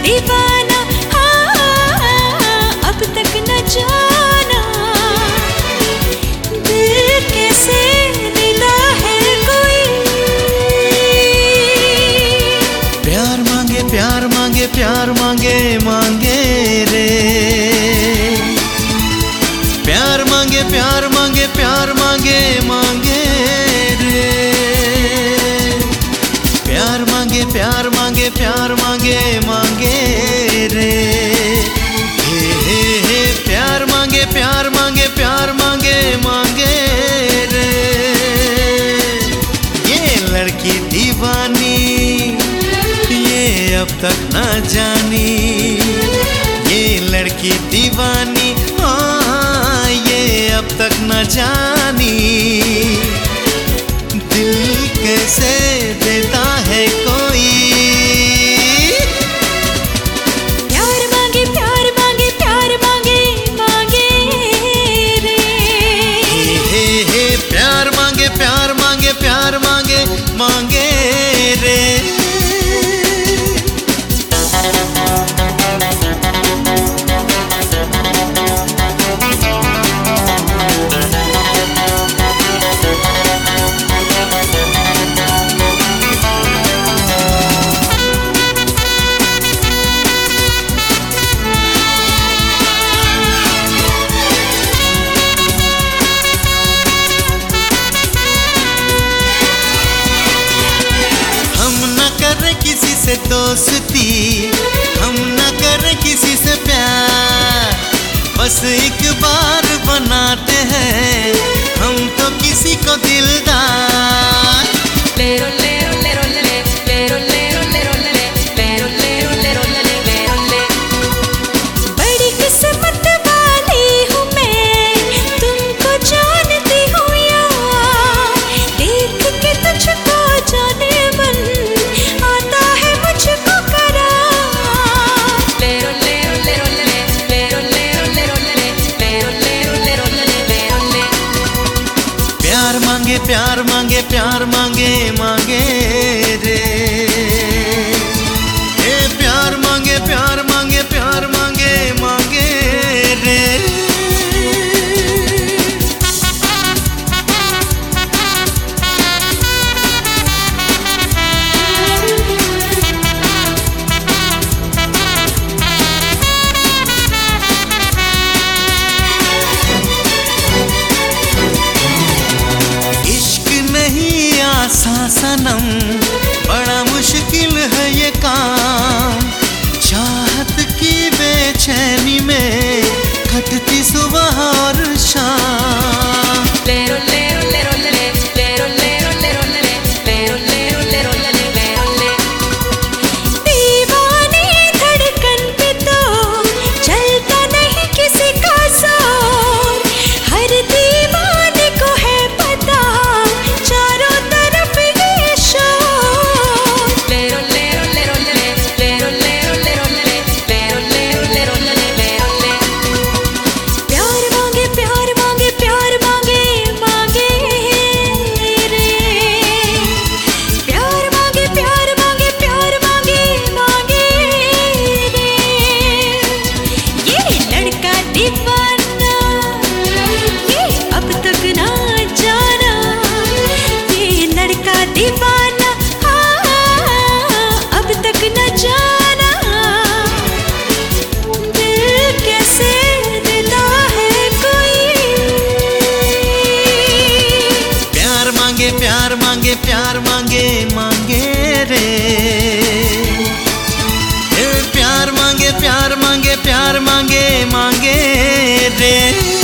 दीवाना, हाँ अब तक न जाना दिल कैसे देता है कोई। प्यार मांगे प्यार मांगे प्यार मांगे मांगे रे, प्यार मांगे प्यार मांगे प्यार मांगे मांगे रे, प्यार मांगे प्यार मांगे प्यार मांगे मांगे रे, हे प्यार मांगे प्यार मांगे प्यार मांगे मांगे रे। ये लड़की दीवानी ये अब तक न जानी, ये लड़की दीवानी हाँ ये अब तक न जानी दिल कैसे देता है कोई। प्यार मांगे प्यार मांगे प्यार मांगे मांगे रे, हे प्यार मांगे प्यार मांगे प्यार मांगे मांगे रे। किसी से दोस्ती हम न करें किसी से प्यार, बस एक बार बनाते हैं हम तो किसी को दिलदार। लेरो लेरो लेरो ले लेरो लेरो लेरो ले लेरो लेरो लेरो ले लेरो ले। बड़ी किस्मत वाली हूँ मैं तुमको जानती हूँ यार, देख के तुझको जाने मन आता है मुझको करार। लेरो लेरो लेरो ले लेरो लेरो लेरो ले लेरो लेरो लेरो ले लेरो ले। प्यार मांगे प्यार मांगे प्यार मांगे मांगे रे, हे प्यार मांगे प्यार मांगे प्यार मांगे मांगे रे। सनम बड़ा मुश्किल है ये काम, चाहत की बेचैनी में कटती सुबह और शाम। लेरो लेरो लेरो ले लेरो लेरो लेरो ले लेरो लेरो लेरो ले लेरो ले। दीवानी धड़कन पे तो चलता नहीं किसी का जोर, हर दीवाने को है पता चारों तरफ दीवाना, हाँ अब तक न जाना दिल कैसे देता है कोई। प्यार मांगे प्यार मांगे प्यार मांगे मांगे रे, प्यार मांगे प्यार मांगे प्यार मांगे मांगे रे।